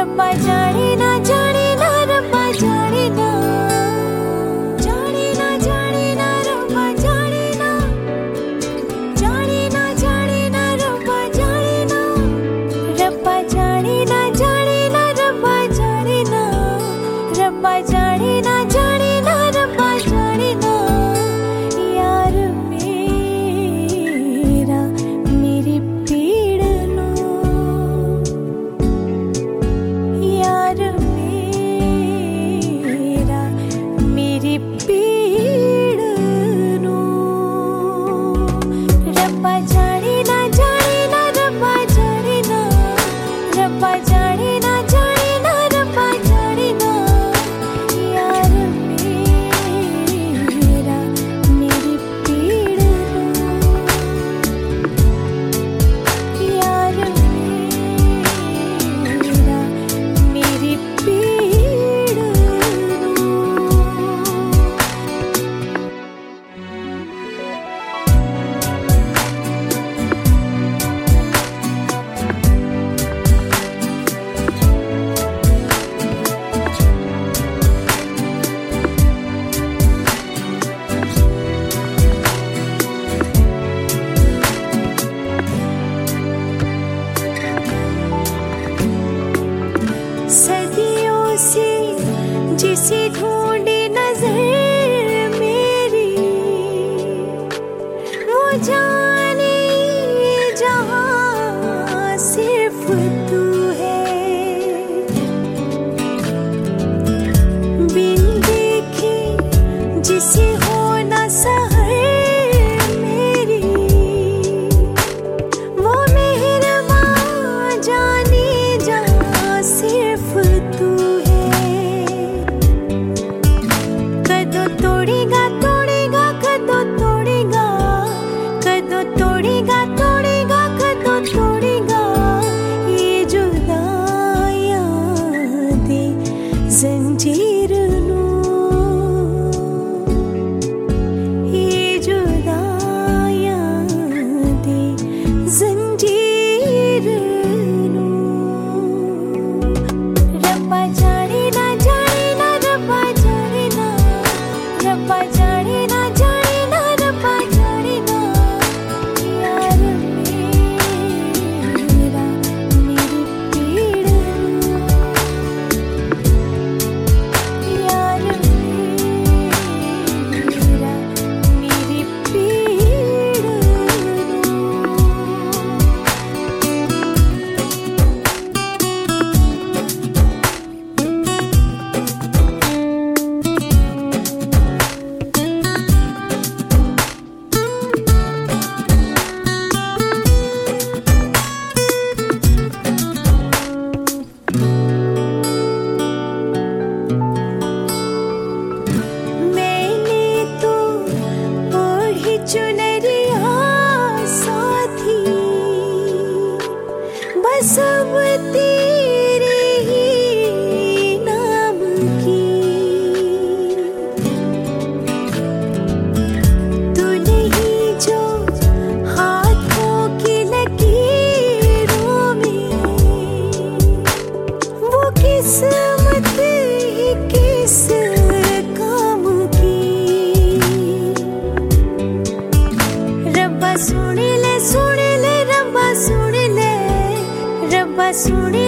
रब्बा जाने ना रब्बा जाने ना रब्बा जाने ना रब्बा जाने ना रब्बा जाने ना रब्बा जाने ना रब्बा जाने ना रब्बा जाने ना यार मेरा मेरी पीड़ नो यार मेरा मेरी पीड़ नो रब्बा जाने ना रब्बा जाने ना रब्बा जाने ना रब्बा जाने ना यार मेरा मेरी पीड़ नो यार मेरा मेरी पीड़ नो सदियों से जिसे ढूंढे नजर मेरी वो जाने जहां सिर्फ तू है बिन देखे जिसे हो ना सहर मेरी वो मेहरबान जाने जहां सिर्फ तू है कदों तोड़ेगा तोड़ेगा कदों तोड़ेगा कदों तोड़ेगा तोड़ेगा कदों तोड़ेगा ये जुदाइयां दे जंजीर नो ये जुदाइयां दे जंजीर नो रब्बा जाने ना रब्बा जाने ना रब्बा जाने ना रब्बा जाने ना यार मेरा मेरी पीड़ नो यार मेरा मेरी पीड़ नो मैंने तो ओढ़ी चुनरिया साथी बस अब तेरे ही नाम की तू नहीं जो हाथों की लकीरों में वो किस्मत ही किस काम की रब्बा सुन ले रब्बा सुन ले रब्बा सुन